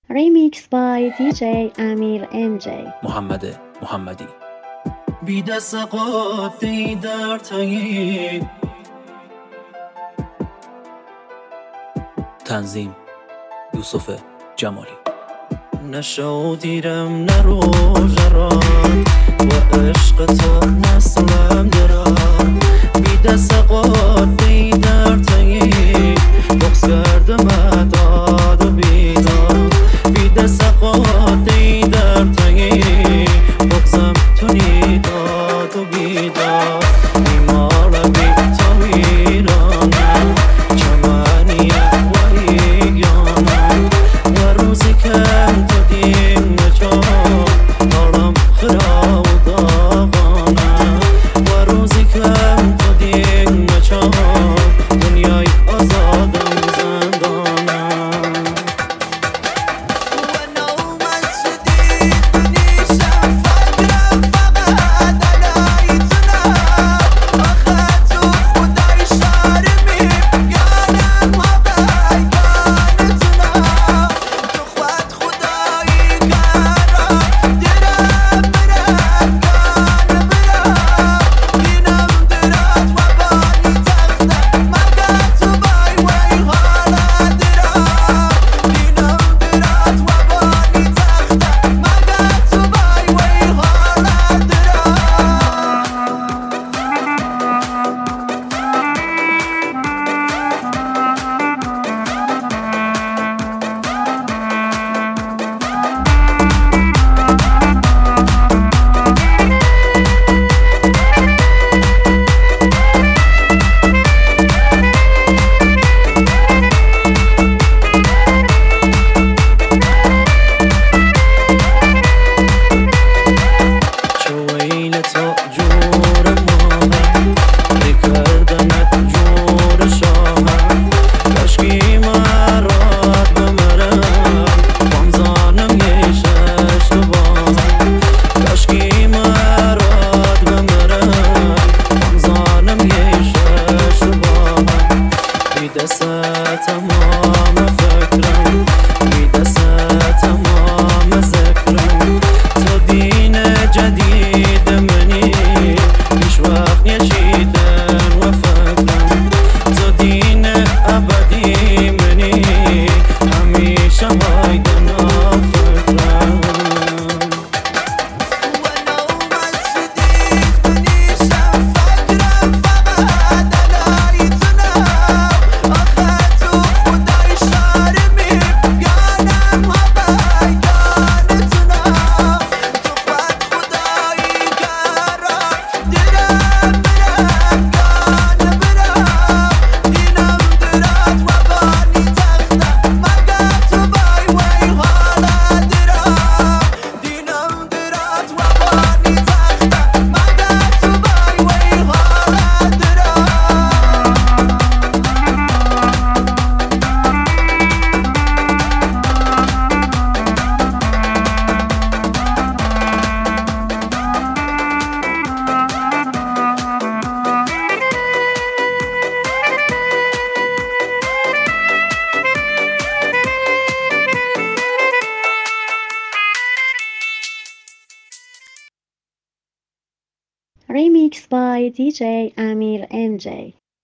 Remixed by DJ Amir MJ. محمد محمدی. بی دست قاطی در تایی تنظیم یوسف جمالی. نشو دیرم نرو جران و عشق تو نسلم دران بی دست قاطی در تایی بغض کردم داد و بیداد بی دست قاطی در تایی بغضم تونی داد و بیداد بیمار بی تو ایرانم چمانیه و ایگانم و روزی که تو دیم نجام دارم خراب و داغانم و روزی که تو دیم نجام دنیای آزادم زندانم تمام فکرم بی دست تمام ذکرم تو دین جدید منی هیچ وقت نچیدن و فکرم تو دین ابدی منی همیشه هایدن و فکرم Remixed by DJ Amir MJ.